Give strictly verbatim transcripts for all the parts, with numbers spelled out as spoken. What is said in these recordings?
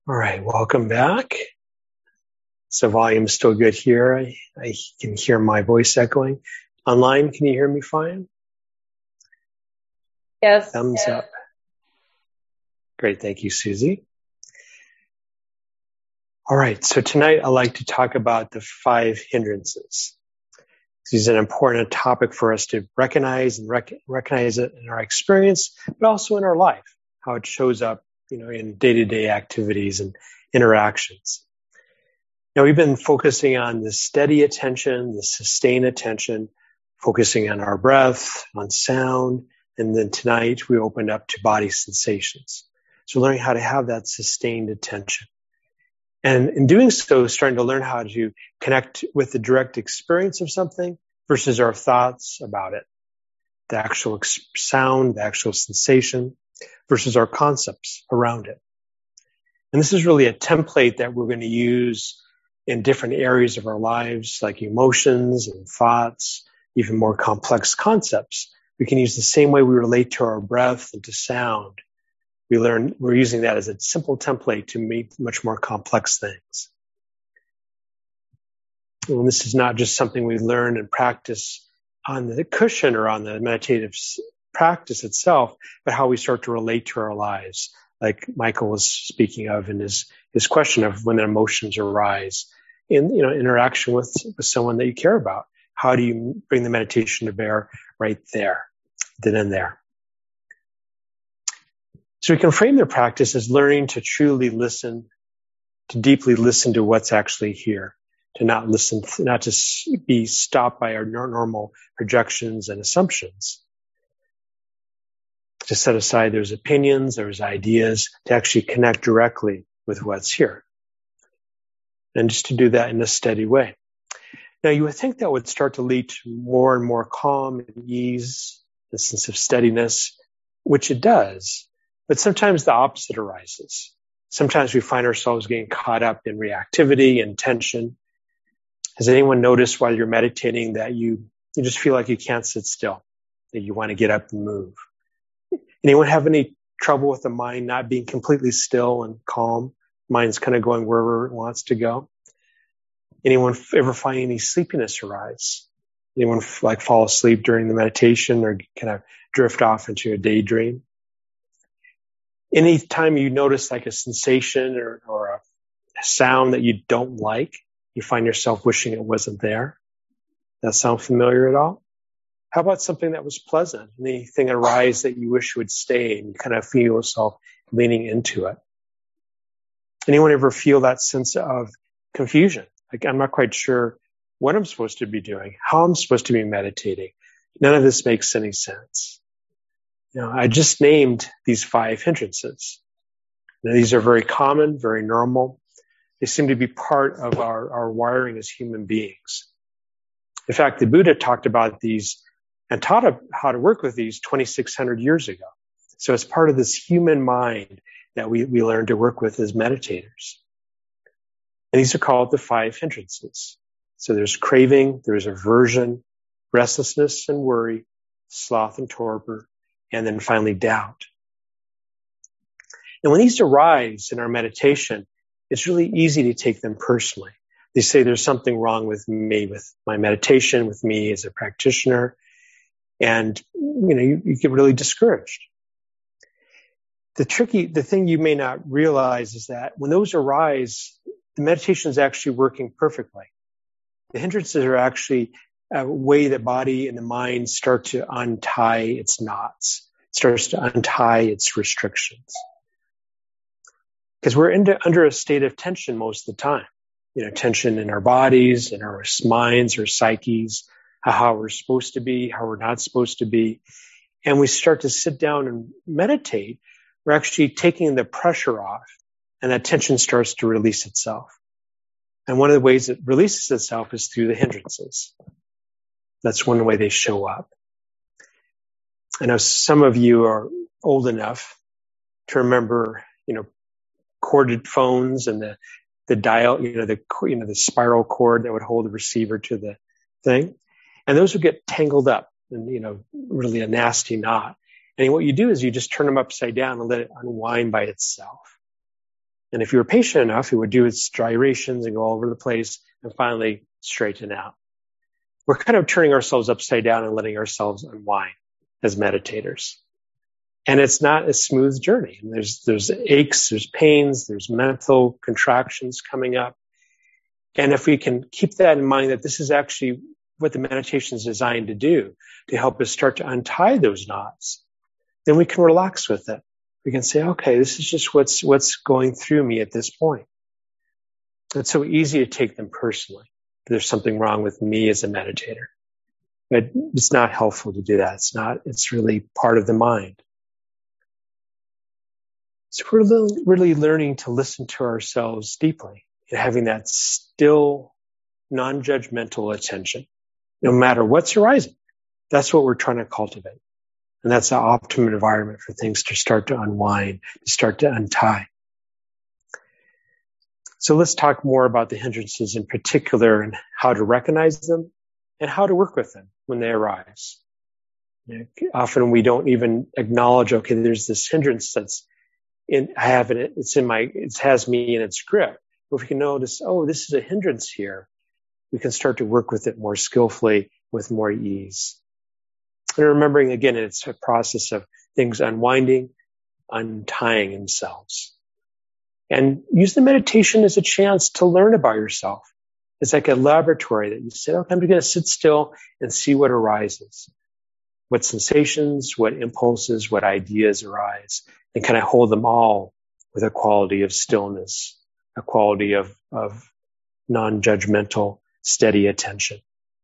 All right, welcome back. So volume's still good here. I, I can hear my voice echoing. Online, can you hear me fine? Yes. Thumbs yes. up. Great, thank you, Susie. All right, so tonight I'd like to talk about the five hindrances. This is an important topic for us to recognize and rec- recognize it in our experience, but also in our life, how it shows up, you know, in day-to-day activities and interactions. Now, we've been focusing on the steady attention, the sustained attention, focusing on our breath, on sound, and then tonight we opened up to body sensations. So learning how to have that sustained attention. And in doing so, starting to learn how to connect with the direct experience of something versus our thoughts about it. The actual ex- sound, the actual sensation versus our concepts around it. And this is really a template that we're going to use in different areas of our lives, like emotions and thoughts, even more complex concepts. We can use the same way we relate to our breath and to sound. We learn, we're using that as a simple template to meet much more complex things. And this is not just something we learn and practice on the cushion or on the meditative practice itself, but how we start to relate to our lives, like Michael was speaking of in his, his question of when the emotions arise in, you know, interaction with, with someone that you care about. How do you bring the meditation to bear right there, then and there? So we can frame the practice as learning to truly listen, to deeply listen to what's actually here, to not listen, not to be stopped by our normal projections and assumptions. To set aside those opinions, those ideas, to actually connect directly with what's here. And just to do that in a steady way. Now, you would think that would start to lead to more and more calm and ease, a sense of steadiness, which it does. But sometimes the opposite arises. Sometimes we find ourselves getting caught up in reactivity and tension. Has anyone noticed while you're meditating that you, you just feel like you can't sit still, that you want to get up and move? Anyone have any trouble with the mind not being completely still and calm? Mind's kind of going wherever it wants to go. Anyone ever find any sleepiness arise? Anyone like fall asleep during the meditation or kind of drift off into a daydream? Anytime you notice like a sensation or, or a sound that you don't like, you find yourself wishing it wasn't there? That sound familiar at all? How about something that was pleasant? Anything arise that you wish would stay and you kind of feel yourself leaning into it? Anyone ever feel that sense of confusion? Like, I'm not quite sure what I'm supposed to be doing, how I'm supposed to be meditating. None of this makes any sense. You know, I just named these five hindrances. Now, these are very common, very normal. They seem to be part of our, our wiring as human beings. In fact, the Buddha talked about these and taught how to work with these twenty-six hundred years ago. So it's part of this human mind that we, we learn to work with as meditators. And these are called the five hindrances. So there's craving, there's aversion, restlessness and worry, sloth and torpor, and then finally doubt. And when these arise in our meditation, it's really easy to take them personally. They say there's something wrong with me, with my meditation, with me as a practitioner. And, you know, you, you get really discouraged. The tricky, the thing you may not realize is that when those arise, the meditation is actually working perfectly. The hindrances are actually a way the body and the mind start to untie its knots. It starts to untie its restrictions. Because we're into, under a state of tension most of the time. You know, tension in our bodies, in our minds, our psyches, how we're supposed to be, how we're not supposed to be. And we start to sit down and meditate. We're actually taking the pressure off, and that tension starts to release itself. And one of the ways it releases itself is through the hindrances. That's one way they show up. I know some of you are old enough to remember, you know, corded phones and the, the dial, you know, the, you know, the spiral cord that would hold the receiver to the thing. And those would get tangled up and, you know, really a nasty knot. And what you do is you just turn them upside down and let it unwind by itself. And if you were patient enough, it would do its gyrations and go all over the place and finally straighten out. We're kind of turning ourselves upside down and letting ourselves unwind as meditators. And it's not a smooth journey. And there's, there's aches, there's pains, there's mental contractions coming up. And if we can keep that in mind, that this is actually what the meditation is designed to do, to help us start to untie those knots, then we can relax with it. We can say, okay, this is just what's, what's going through me at this point. It's so easy to take them personally. There's something wrong with me as a meditator. But it's not helpful to do that. It's not, it's really part of the mind. So we're really learning to listen to ourselves deeply and having that still, non-judgmental attention, no matter what's arising. That's what we're trying to cultivate. And that's the optimum environment for things to start to unwind, to start to untie. So let's talk more about the hindrances in particular and how to recognize them and how to work with them when they arise. You know, often we don't even acknowledge, okay, there's this hindrance that's in, I have it, it's in my, it has me in its grip. But if we can notice, oh, this is a hindrance here, we can start to work with it more skillfully with more ease. And remembering, again, it's a process of things unwinding, untying themselves. And use the meditation as a chance to learn about yourself. It's like a laboratory that you say, okay, I'm going to sit still and see what arises. What sensations, what impulses, what ideas arise, and kind of hold them all with a quality of stillness, a quality of, of non-judgmental, steady attention.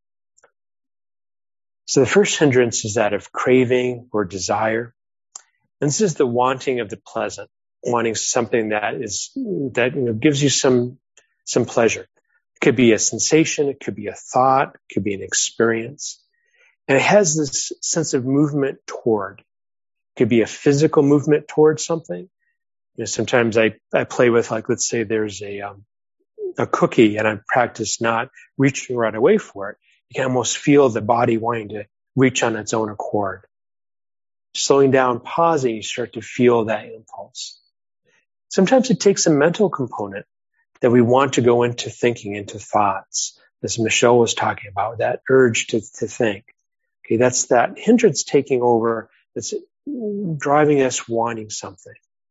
So the first hindrance is that of craving or desire. And this is the wanting of the pleasant, wanting something that is, that, you know, gives you some, some pleasure. It could be a sensation, it could be a thought, it could be an experience. And it has this sense of movement toward. It could be a physical movement towards something. You know, sometimes I, I play with, like, let's say there's a, um, a cookie and I practice not reaching right away for it. You can almost feel the body wanting to reach on its own accord. Slowing down, pausing, you start to feel that impulse. Sometimes it takes a mental component that we want to go into thinking, into thoughts, as Michelle was talking about, that urge to, to think. Okay, that's that hindrance taking over, that's driving us wanting something.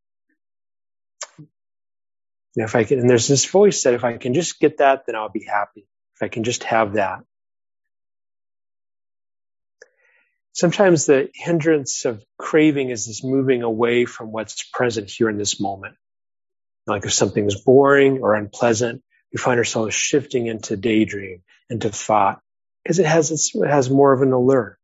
You know, if I can, and there's this voice that if I can just get that, then I'll be happy. If I can just have that. Sometimes the hindrance of craving is this moving away from what's present here in this moment. Like if something's boring or unpleasant, we find ourselves shifting into daydream, into thought, because it has, it has more of an allure.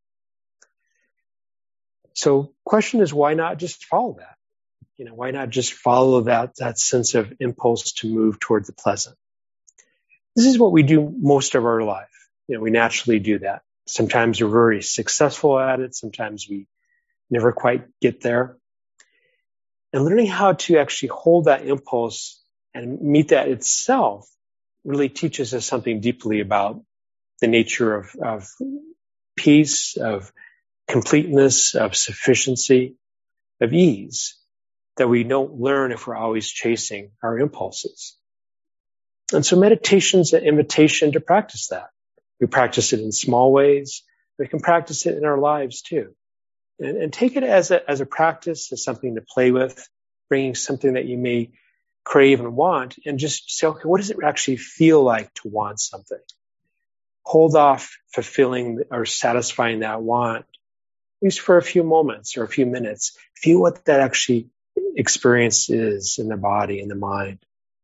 So question is, why not just follow that? You know, why not just follow that, that sense of impulse to move toward the pleasant? This is what we do most of our life. You know, we naturally do that. Sometimes we're very successful at it. Sometimes we never quite get there. And learning how to actually hold that impulse and meet that itself really teaches us something deeply about the nature of, of peace, of completeness, of sufficiency, of ease that we don't learn if we're always chasing our impulses. And so meditation's an invitation to practice that. We practice it in small ways. We can practice it in our lives too. And, and take it as a, as a practice, as something to play with, bringing something that you may crave and want, and just say, okay, what does it actually feel like to want something? Hold off fulfilling or satisfying that want, at least for a few moments or a few minutes. Feel what that actually experience is in the body, in the mind.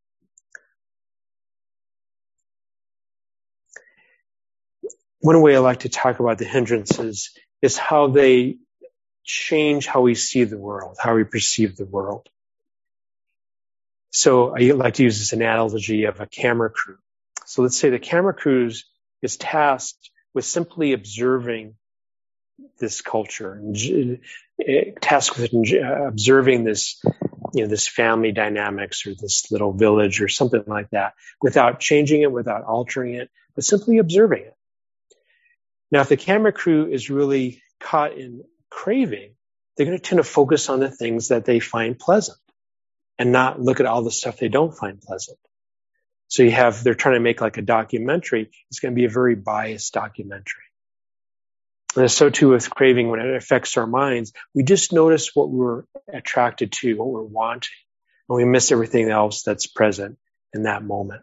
One way I like to talk about the hindrances is how they change how we see the world, how we perceive the world. So I like to use this analogy of a camera crew. So let's say the camera crew is tasked with simply observing this culture, tasked with observing this, you know, this family dynamics or this little village or something like that, without changing it, without altering it, but simply observing it. Now, if the camera crew is really caught in craving, they're going to tend to focus on the things that they find pleasant. and not look at all the stuff they don't find pleasant. So you have, they're trying to make like a documentary. It's going to be a very biased documentary. And it's so too with craving when it affects our minds. We just notice what we're attracted to, what we're wanting, and we miss everything else that's present in that moment.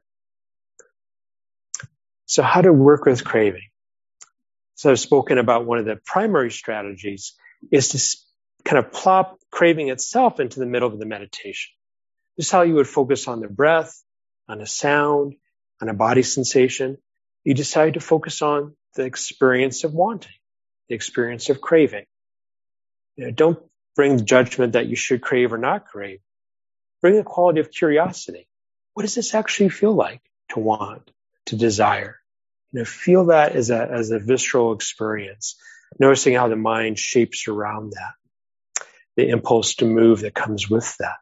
So how to work with craving? So I've spoken about one of the primary strategies is to kind of plop craving itself into the middle of the meditation. This is how you would focus on the breath, on a sound, on a body sensation. You decide to focus on the experience of wanting, the experience of craving. You know, don't bring the judgment that you should crave or not crave. Bring a quality of curiosity. What does this actually feel like to want, to desire? You know, feel that as a, as a visceral experience, noticing how the mind shapes around that, the impulse to move that comes with that.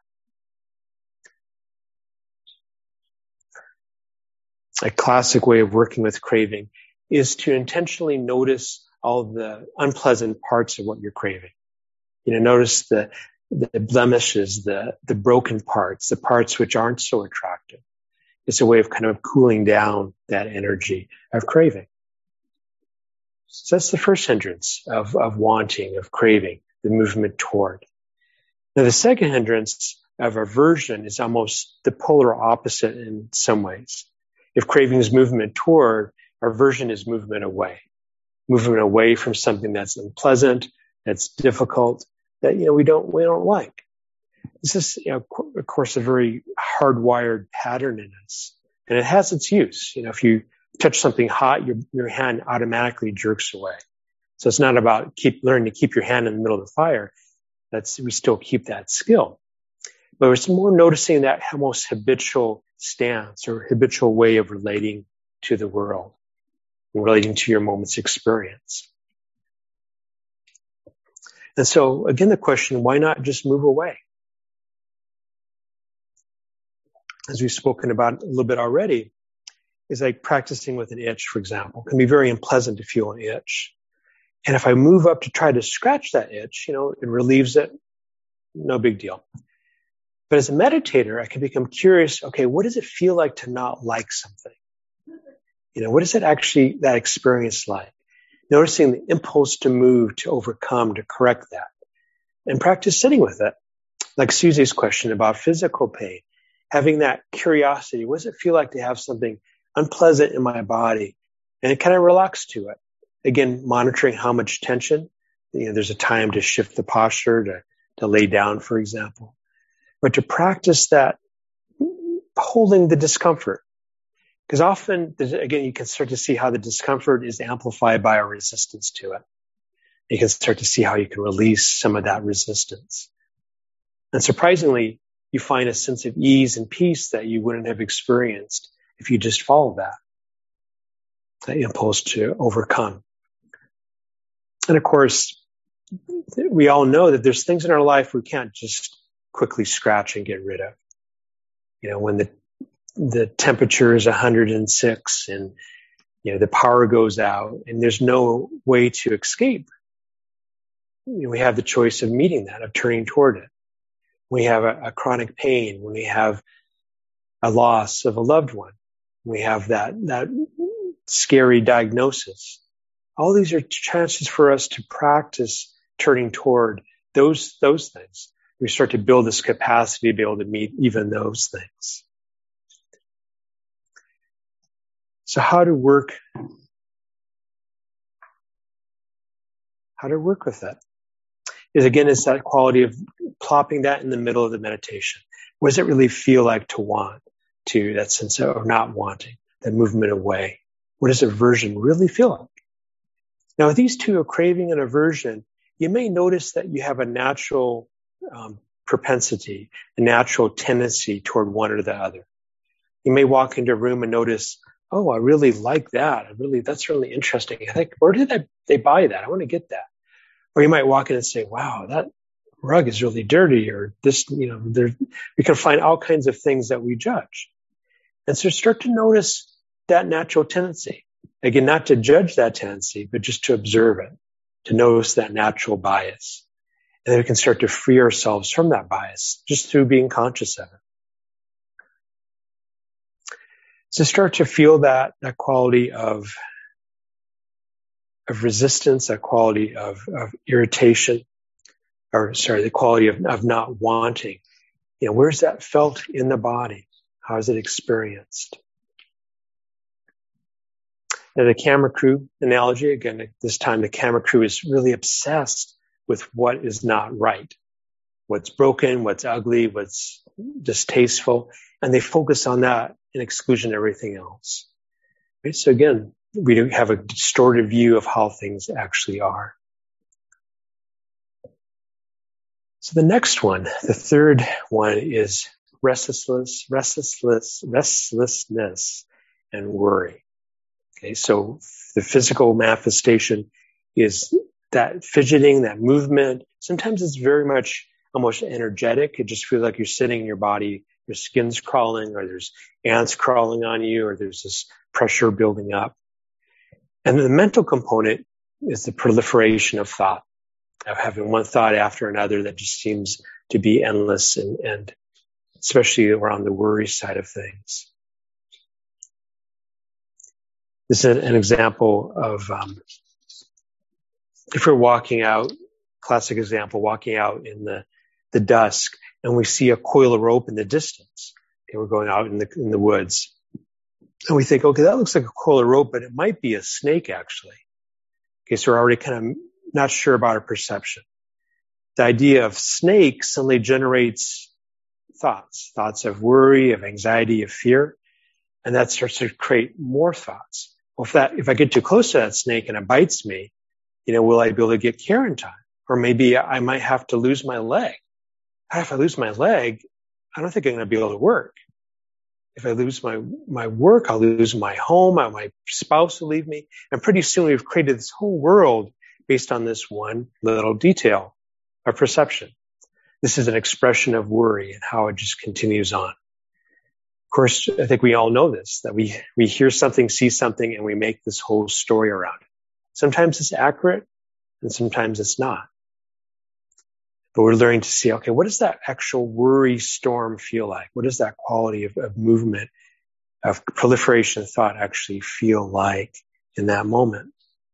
A classic way of working with craving is to intentionally notice all the unpleasant parts of what you're craving. You know, notice the, the blemishes, the, the broken parts, the parts which aren't so attractive. It's a way of kind of cooling down that energy of craving. So that's the first hindrance of, of wanting, of craving, the movement toward. Now, the second hindrance of aversion is almost the polar opposite in some ways. If craving is movement toward, aversion is movement away. Movement away from something that's unpleasant, that's difficult, that, you know, we don't, we don't like. This is, you know, of course, a very hardwired pattern in us, and it has its use. You know, if you touch something hot, your your hand automatically jerks away. So it's not about keep learning to keep your hand in the middle of the fire. That's we still keep that skill, but it's more noticing that almost habitual stance or habitual way of relating to the world, and relating to your moment's experience. And so, again, the question: why not just move away? As we've spoken about a little bit already, is like practicing with an itch, for example. It can be very unpleasant to feel an itch. And if I move up to try to scratch that itch, you know, it relieves it. No big deal. But as a meditator, I can become curious, okay, what does it feel like to not like something? You know, what is it actually, that experience like? Noticing the impulse to move, to overcome, to correct that. And practice sitting with it. Like Susie's question about physical pain. Having that curiosity, what does it feel like to have something unpleasant in my body? And it kind of relax to it. Again, monitoring how much tension. You know, there's a time to shift the posture, to, to lay down, for example. But to practice that, holding the discomfort. Because often, again, you can start to see how the discomfort is amplified by our resistance to it. You can start to see how you can release some of that resistance. And surprisingly, you find a sense of ease and peace that you wouldn't have experienced if you just follow that, that impulse to overcome. And of course, we all know that there's things in our life we can't just quickly scratch and get rid of. You know, when the the temperature is one hundred six and, you know, the power goes out and there's no way to escape, you know, we have the choice of meeting that, of turning toward it. We have a, a chronic pain, when we have a loss of a loved one, we have that, that scary diagnosis. All these are chances for us to practice turning toward those, those things. We start to build this capacity to be able to meet even those things. So how to work, how to work with that is, again, it's that quality of plopping that in the middle of the meditation. What does it really feel like to want, to that sense of not wanting, that movement away? What does aversion really feel like? Now, with these two, of craving and aversion, you may notice that you have a natural um, propensity, a natural tendency toward one or the other. You may walk into a room and notice, oh, I really like that. I really, that's really interesting. I think, where did they, they buy that? I want to get that. Or you might walk in and say, wow, that rug is really dirty, or this, you know, there, we can find all kinds of things that we judge. And so start to notice that natural tendency. Again, not to judge that tendency, but just to observe it, to notice that natural bias. And then we can start to free ourselves from that bias just through being conscious of it. So start to feel that, that quality of, of resistance, that quality of, of irritation, or sorry, the quality of, of not wanting. You know, where's that felt in the body? How is it experienced? Now, the camera crew analogy, again, at this time, the camera crew is really obsessed with what is not right, what's broken, what's ugly, what's distasteful, and they focus on that in exclusion of everything else. Right? So again, we do have a distorted view of how things actually are. So the next one, the third one, is restlessness, restlessness, restlessness, and worry. Okay, so the physical manifestation is that fidgeting, that movement. Sometimes it's very much almost energetic. It just feels like you're sitting in your body, your skin's crawling, or there's ants crawling on you, or there's this pressure building up. And the mental component is the proliferation of thought, of having one thought after another that just seems to be endless, and, and especially around the worry side of things. This is an example of um, if we're walking out, classic example, walking out in the, the dusk, and we see a coil of rope in the distance. Okay, we're going out in the in the woods, and we think, okay, that looks like a coil of rope, but it might be a snake actually. Okay, so we're already kind of not sure about our perception. The idea of snake suddenly generates thoughts, thoughts of worry, of anxiety, of fear, and that starts to create more thoughts. Well, if that, if I get too close to that snake and it bites me, you know, will I be able to get care in time? Or maybe I might have to lose my leg. If I lose my leg, I don't think I'm going to be able to work. If I lose my, my work, I'll lose my home, my spouse will leave me. And pretty soon we've created this whole world based on this one little detail of perception. This is an expression of worry and how it just continues on. Of course, I think we all know this, that we, we hear something, see something, and we make this whole story around it. Sometimes it's accurate, and sometimes it's not. But we're learning to see, okay, what does that actual worry storm feel like? What does that quality of, of movement, of proliferation of thought actually feel like in that moment?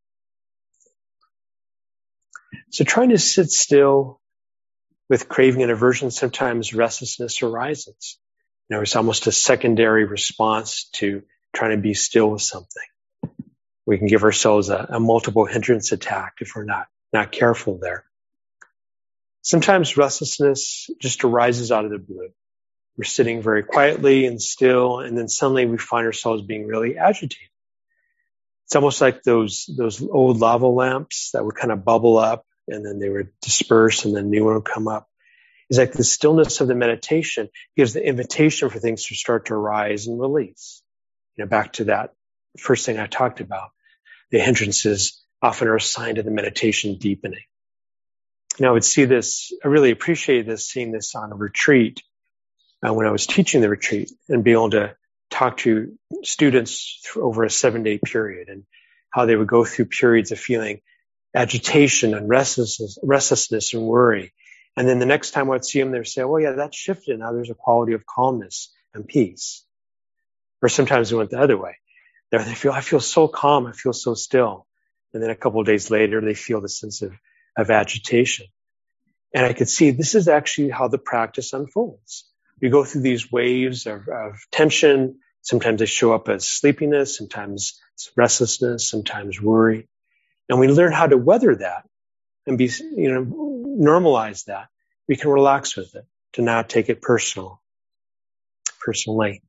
So trying to sit still with craving and aversion, sometimes restlessness arises. You know, it's almost a secondary response to trying to be still with something. We can give ourselves a, a multiple hindrance attack if we're not, not careful there. Sometimes restlessness just arises out of the blue. We're sitting very quietly and still, and then suddenly we find ourselves being really agitated. It's almost like those, those old lava lamps that would kind of bubble up and then they would disperse and then new one would come up. It's like the stillness of the meditation gives the invitation for things to start to arise and release. You know, back to that first thing I talked about. The hindrances often are assigned to the meditation deepening. You know, I would see this, I really appreciated this, seeing this on a retreat uh, when I was teaching the retreat and being able to talk to students over a seven day period and how they would go through periods of feeling agitation and restlessness, restlessness and worry. And then the next time I'd see them, they'd say, oh yeah, that's shifted. Now there's a quality of calmness and peace. Or sometimes it went the other way. They feel, I feel so calm. I feel so still. And then a couple of days later, they feel the sense of, of agitation. And I could see this is actually how the practice unfolds. We go through these waves of, of tension. Sometimes they show up as sleepiness, sometimes it's restlessness, sometimes worry. And we learn how to weather that and be, you know, normalize that. We can relax with it, to not take it personal, personally.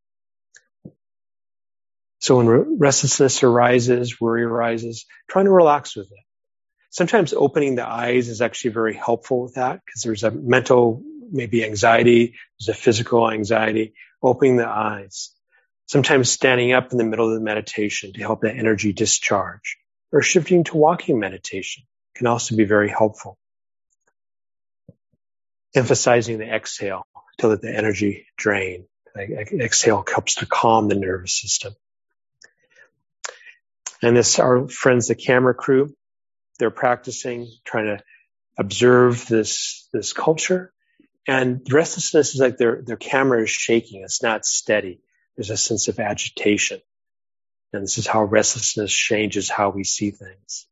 So when restlessness arises, worry arises, trying to relax with it. Sometimes opening the eyes is actually very helpful with that because there's a mental, maybe anxiety, there's a physical anxiety, opening the eyes. Sometimes standing up in the middle of the meditation to help that energy discharge, or shifting to walking meditation can also be very helpful. Emphasizing the exhale to let the energy drain. The exhale helps to calm the nervous system. And this, our friends, the camera crew, they're practicing, trying to observe this, this culture. And restlessness is like their, their camera is shaking. It's not steady. There's a sense of agitation. And this is how restlessness changes how we see things.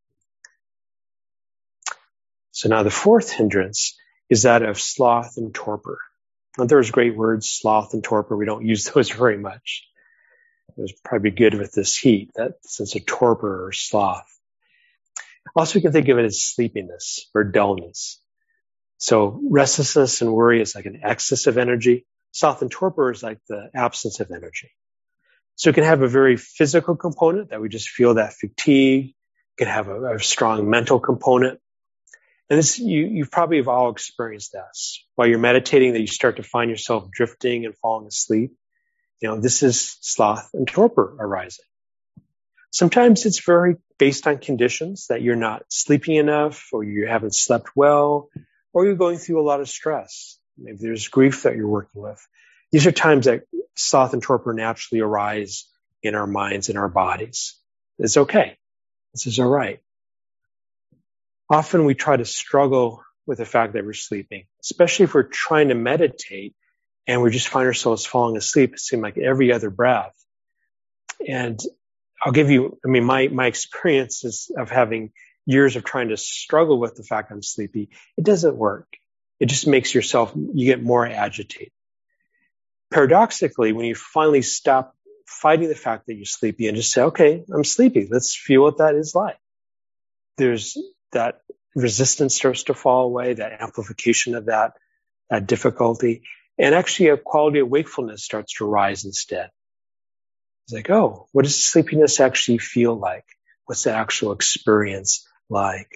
So now the fourth hindrance is that of sloth and torpor. Now, there's great words, sloth and torpor. We don't use those very much. It was probably good with this heat, that sense of torpor or sloth. Also, we can think of it as sleepiness or dullness. So restlessness and worry is like an excess of energy. Sloth and torpor is like the absence of energy. So it can have a very physical component that we just feel that fatigue. It can have a, a strong mental component. And this, you, you probably have all experienced this. While you're meditating, that you start to find yourself drifting and falling asleep. You know, this is sloth and torpor arising. Sometimes it's very based on conditions that you're not sleeping enough, or you haven't slept well, or you're going through a lot of stress. Maybe there's grief that you're working with. These are times that sloth and torpor naturally arise in our minds and our bodies. It's okay. This is all right. Often we try to struggle with the fact that we're sleeping, especially if we're trying to meditate and we just find ourselves falling asleep. It seems like every other breath. And I'll give you, I mean, my, my experiences of having years of trying to struggle with the fact I'm sleepy, it doesn't work. It just makes yourself, you get more agitated. Paradoxically, when you finally stop fighting the fact that you're sleepy and just say, okay, I'm sleepy, let's feel what that is like. There's that resistance starts to fall away, that amplification of that, that difficulty. And actually a quality of wakefulness starts to rise instead. It's like, oh, what does sleepiness actually feel like? What's the actual experience like?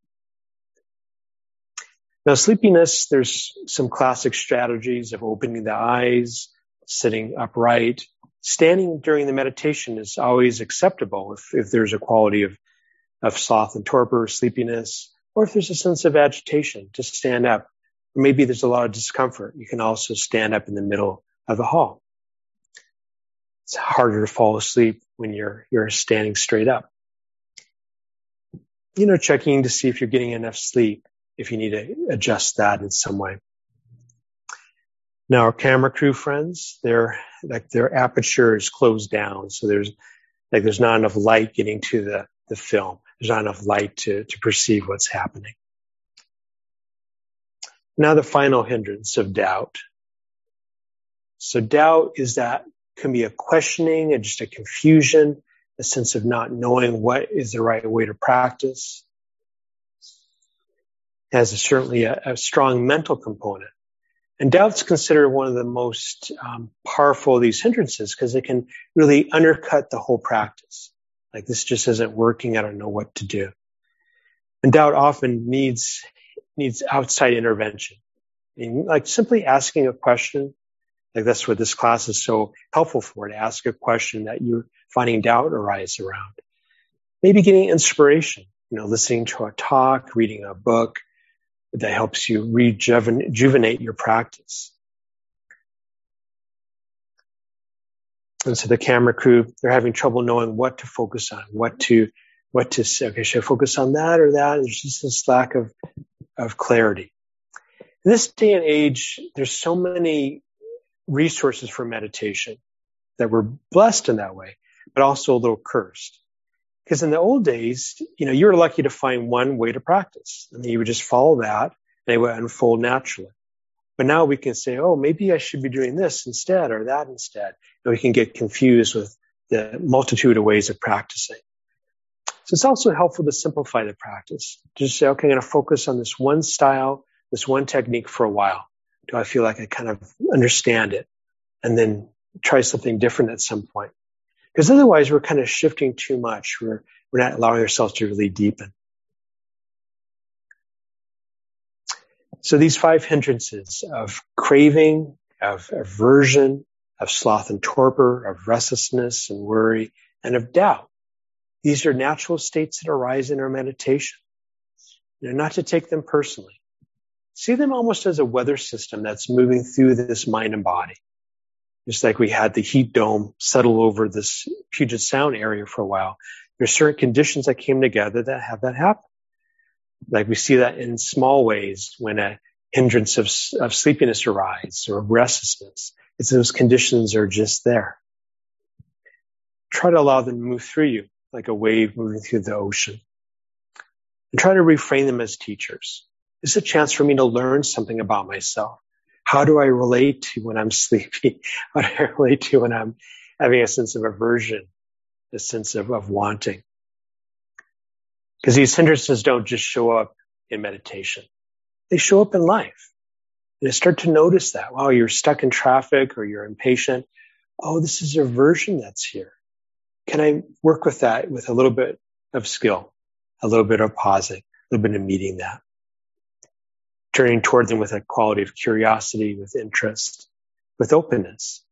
Now, sleepiness, there's some classic strategies of opening the eyes, sitting upright. Standing during the meditation is always acceptable if, if there's a quality of, of sloth and torpor, sleepiness, or if there's a sense of agitation, to stand up. Or maybe there's a lot of discomfort. You can also stand up in the middle of the hall. It's harder to fall asleep when you're, you're standing straight up. You know, checking to see if you're getting enough sleep, if you need to adjust that in some way. Now, our camera crew friends, their like their aperture is closed down, so there's like there's not enough light getting to the, the film. There's not enough light to, to perceive what's happening. Now, the final hindrance of doubt. So doubt is that can be a questioning and just a confusion, a sense of not knowing what is the right way to practice. It has a, certainly a, a strong mental component. And doubt's considered one of the most um, powerful of these hindrances because it can really undercut the whole practice. Like, this just isn't working. I don't know what to do. And doubt often needs needs outside intervention. I mean, like simply asking a question, like that's what this class is so helpful for, to ask a question that you're finding doubt arise around. Maybe getting inspiration, you know, listening to a talk, reading a book that helps you rejuvenate your practice. And so the camera crew, they're having trouble knowing what to focus on, what to, what to say. Okay, should I focus on that or that? There's just this lack of, of clarity. In this day and age, there's so many resources for meditation that we're blessed in that way, but also a little cursed. Because in the old days, you know, you were lucky to find one way to practice. I mean, you would just follow that and it would unfold naturally. But now we can say, oh, maybe I should be doing this instead or that instead. And we can get confused with the multitude of ways of practicing. So it's also helpful to simplify the practice. Just say, okay, I'm going to focus on this one style, this one technique for a while. Do I feel like I kind of understand it? And then try something different at some point. Because otherwise we're kind of shifting too much. We're, we're not allowing ourselves to really deepen. So these five hindrances of craving, of aversion, of sloth and torpor, of restlessness and worry, and of doubt, these are natural states that arise in our meditation. You know, not to take them personally. See them almost as a weather system that's moving through this mind and body. Just like we had the heat dome settle over this Puget Sound area for a while. There's certain conditions that came together that have that happen. Like we see that in small ways when a hindrance of, of sleepiness arises or restlessness. It's those conditions are just there. Try to allow them to move through you like a wave moving through the ocean. And try to reframe them as teachers. It's a chance for me to learn something about myself. How do I relate to when I'm sleepy? How do I relate to when I'm having a sense of aversion, a sense of, of wanting? Because these hindrances don't just show up in meditation. They show up in life. And I start to notice that. Wow, you're stuck in traffic or you're impatient. Oh, this is aversion that's here. Can I work with that with a little bit of skill, a little bit of pausing, a little bit of meeting that? Turning toward them with a quality of curiosity, with interest, with openness.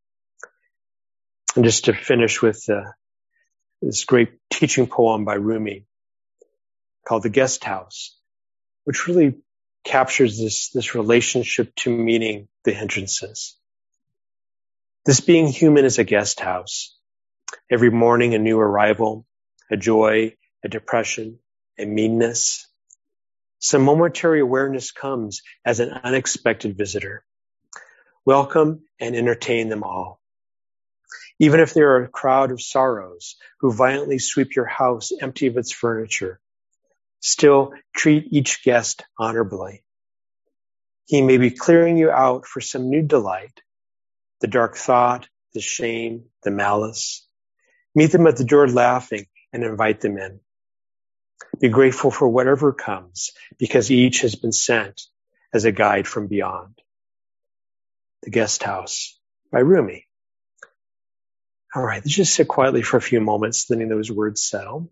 And just to finish with uh, this great teaching poem by Rumi called The Guest House, which really captures this, this relationship to meeting the hindrances. This being human is a guest house. Every morning a new arrival, a joy, a depression, a meanness. Some momentary awareness comes as an unexpected visitor. Welcome and entertain them all. Even if there are a crowd of sorrows who violently sweep your house empty of its furniture, still treat each guest honorably. He may be clearing you out for some new delight, the dark thought, the shame, the malice. Meet them at the door laughing and invite them in. Be grateful for whatever comes, because each has been sent as a guide from beyond. The Guest House by Rumi. All right, let's just sit quietly for a few moments, letting those words settle.